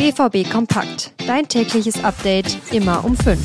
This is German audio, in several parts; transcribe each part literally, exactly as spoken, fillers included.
B V B Kompakt. Dein tägliches Update immer um fünf.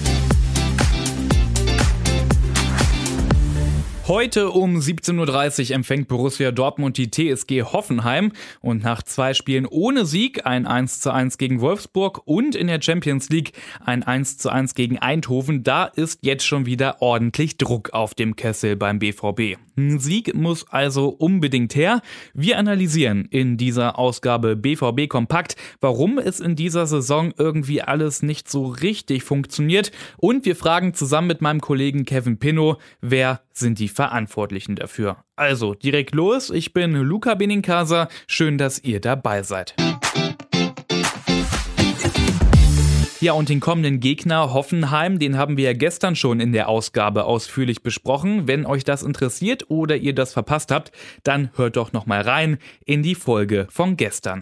Heute um siebzehn Uhr dreißig empfängt Borussia Dortmund die T S G Hoffenheim und nach zwei Spielen ohne Sieg, ein eins zu eins gegen Wolfsburg und in der Champions League ein eins zu eins gegen Eindhoven, da ist jetzt schon wieder ordentlich Druck auf dem Kessel beim B V B. Ein Sieg muss also unbedingt her. Wir analysieren in dieser Ausgabe B V B Kompakt, warum es in dieser Saison irgendwie alles nicht so richtig funktioniert, und wir fragen zusammen mit meinem Kollegen Kevin Pinnow, wer sind die Verantwortlichen dafür. Also direkt los, ich bin Luca Benincasa, schön, dass ihr dabei seid. Ja, und den kommenden Gegner Hoffenheim, den haben wir ja gestern schon in der Ausgabe ausführlich besprochen. Wenn euch das interessiert oder ihr das verpasst habt, dann hört doch nochmal rein in die Folge von gestern.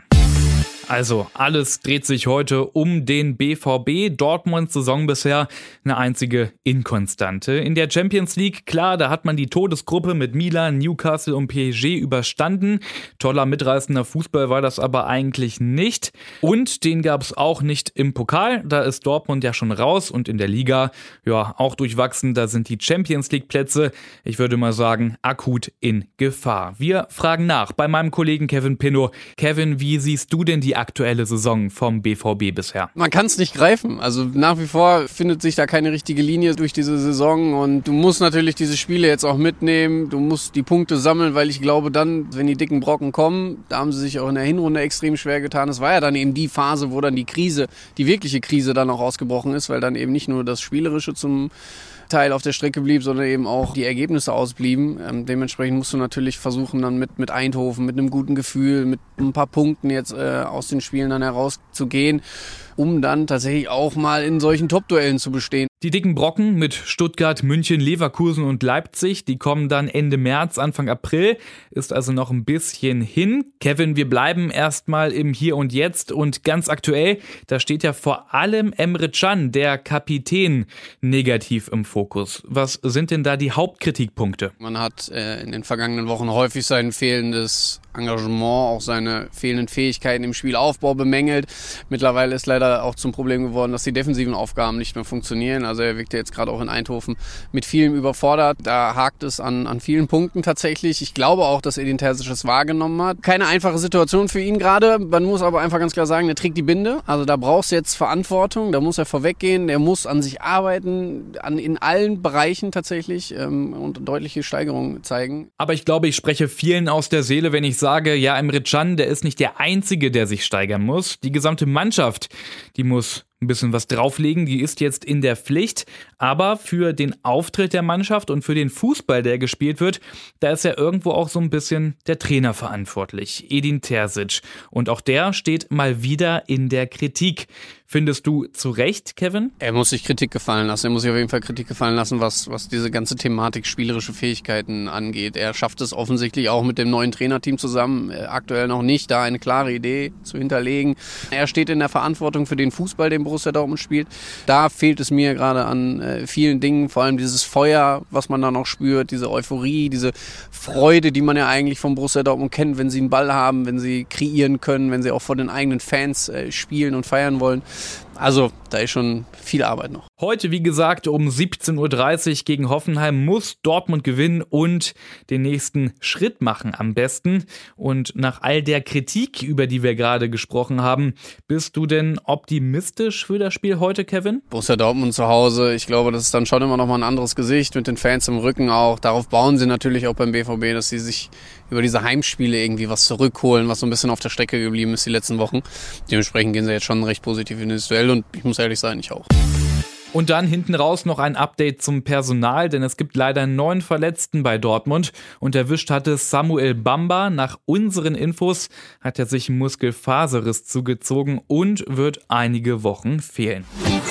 Also, alles dreht sich heute um den B V B. Dortmunds Saison bisher eine einzige Inkonstante. In der Champions League, klar, da hat man die Todesgruppe mit Milan, Newcastle und P S G überstanden. Toller, mitreißender Fußball war das aber eigentlich nicht. Und den gab es auch nicht im Pokal. Da ist Dortmund ja schon raus, und in der Liga, ja, auch durchwachsen. Da sind die Champions League Plätze, ich würde mal sagen, akut in Gefahr. Wir fragen nach bei meinem Kollegen Kevin Pinnow. Kevin, wie siehst du denn die aktuelle Saison vom B V B bisher? Man kann es nicht greifen. Also nach wie vor findet sich da keine richtige Linie durch diese Saison, und du musst natürlich diese Spiele jetzt auch mitnehmen. Du musst die Punkte sammeln, weil ich glaube dann, wenn die dicken Brocken kommen, da haben sie sich auch in der Hinrunde extrem schwer getan. Es war ja dann eben die Phase, wo dann die Krise, die wirkliche Krise dann auch ausgebrochen ist, weil dann eben nicht nur das Spielerische zum Teil auf der Strecke blieb, sondern eben auch die Ergebnisse ausblieben. Ähm, dementsprechend musst du natürlich versuchen, dann mit, mit Eindhoven, mit einem guten Gefühl, mit ein paar Punkten jetzt äh, aus den Spielen dann herauszugehen, um dann tatsächlich auch mal in solchen Top-Duellen zu bestehen. Die dicken Brocken mit Stuttgart, München, Leverkusen und Leipzig, die kommen dann Ende März, Anfang April, ist also noch ein bisschen hin. Kevin, wir bleiben erstmal im Hier und Jetzt, und ganz aktuell, da steht ja vor allem Emre Can, der Kapitän, negativ im Fokus. Was sind denn da die Hauptkritikpunkte? Man hat äh, in den vergangenen Wochen häufig sein fehlendes Engagement, auch seine fehlenden Fähigkeiten im Spielaufbau bemängelt. Mittlerweile ist leider auch zum Problem geworden, dass die defensiven Aufgaben nicht mehr funktionieren. Also er wirkt ja jetzt gerade auch in Eindhoven mit vielem überfordert. Da hakt es an, an vielen Punkten tatsächlich. Ich glaube auch, dass Edin Terzic es wahrgenommen hat. Keine einfache Situation für ihn gerade. Man muss aber einfach ganz klar sagen, der trägt die Binde. Also da brauchst du jetzt Verantwortung. Da muss er vorweggehen. Der muss an sich arbeiten, an, in allen Bereichen tatsächlich, ähm, und deutliche Steigerungen zeigen. Aber ich glaube, ich spreche vielen aus der Seele, wenn ich sage, ja, Emre Can, der ist nicht der Einzige, der sich steigern muss. Die gesamte Mannschaft, die muss ein bisschen was drauflegen, die ist jetzt in der Pflicht, aber für den Auftritt der Mannschaft und für den Fußball, der gespielt wird, da ist ja irgendwo auch so ein bisschen der Trainer verantwortlich, Edin Terzic, und auch der steht mal wieder in der Kritik. Findest du zu Recht, Kevin? Er muss sich Kritik gefallen lassen. Er muss sich auf jeden Fall Kritik gefallen lassen, was, was diese ganze Thematik spielerische Fähigkeiten angeht. Er schafft es offensichtlich auch mit dem neuen Trainerteam zusammen, äh, aktuell noch nicht, da eine klare Idee zu hinterlegen. Er steht in der Verantwortung für den Fußball, den Borussia Dortmund spielt. Da fehlt es mir gerade an äh, vielen Dingen, vor allem dieses Feuer, was man da noch spürt, diese Euphorie, diese Freude, die man ja eigentlich vom Borussia Dortmund kennt, wenn sie einen Ball haben, wenn sie kreieren können, wenn sie auch vor den eigenen Fans äh, spielen und feiern wollen. Also, da ist schon viel Arbeit noch. Heute, wie gesagt, um siebzehn Uhr dreißig gegen Hoffenheim muss Dortmund gewinnen und den nächsten Schritt machen am besten. Und nach all der Kritik, über die wir gerade gesprochen haben, bist du denn optimistisch für das Spiel heute, Kevin? Borussia Dortmund zu Hause, ich glaube, das ist dann schon immer noch mal ein anderes Gesicht mit den Fans im Rücken auch. Darauf bauen sie natürlich auch beim B V B, dass sie sich über diese Heimspiele irgendwie was zurückholen, was so ein bisschen auf der Strecke geblieben ist die letzten Wochen. Dementsprechend gehen sie jetzt schon recht positiv in das Duell, und ich muss ehrlich sein, ich auch. Und dann hinten raus noch ein Update zum Personal, denn es gibt leider neun Verletzten bei Dortmund, und erwischt hatte Samuel Bamba. Nach unseren Infos hat er sich einen Muskelfaserriss zugezogen und wird einige Wochen fehlen.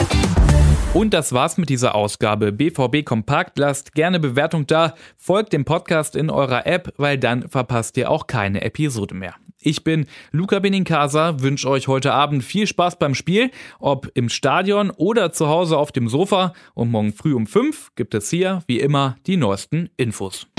Und das war's mit dieser Ausgabe B V B Kompakt. Lasst gerne Bewertung da, folgt dem Podcast in eurer App, weil dann verpasst ihr auch keine Episode mehr. Ich bin Luca Benincasa, wünsche euch heute Abend viel Spaß beim Spiel, ob im Stadion oder zu Hause auf dem Sofa. Und morgen früh um fünf gibt es hier, wie immer, die neuesten Infos.